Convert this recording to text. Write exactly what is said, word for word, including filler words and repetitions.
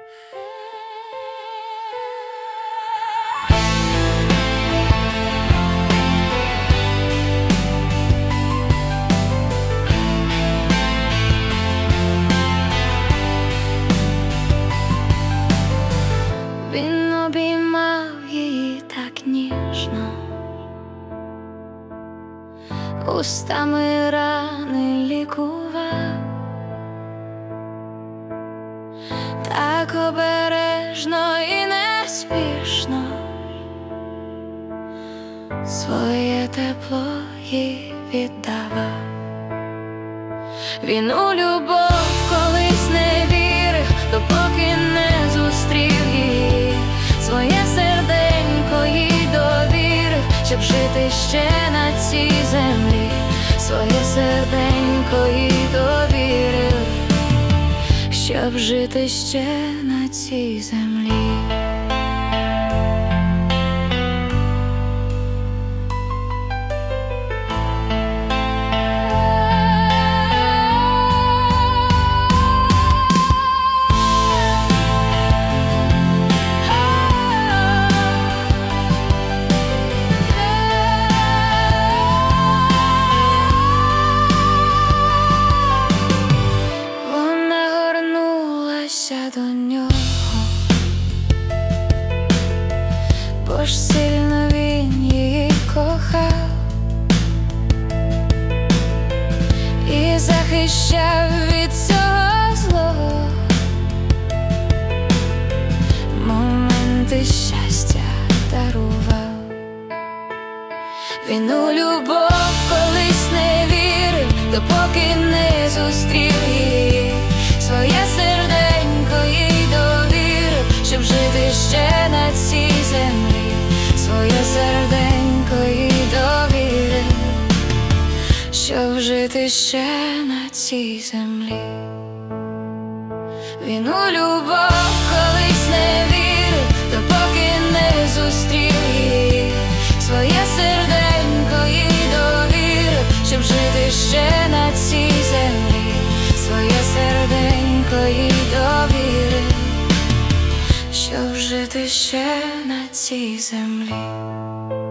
Він обіймав її так ніжно, устами рани лікував, так обережно і неспішно своє тепло їй віддавав. Він у любов колись не вірив, допоки не зустрів її, своє серденько їй довірив, щоб жити ще на цій землі, своє серденько їй довірив, щоб жити ще на цій землі. До нього, бо ж сильно він її кохав і захищав від цього злого, моменти щастя дарував. Він у любов колись не вірив, допоки не зустрів її, своє серденько їй довірив, щоб жити ще на цій землі, своє серденько їй довірив, щоб жити ще на цій землі. Він у любов колись не вірив, допоки не зустрів її, своє серденько їй довірив, щоб жити ще на цій землі, своє серденько їй довірив, щоб жити ще на цій землі.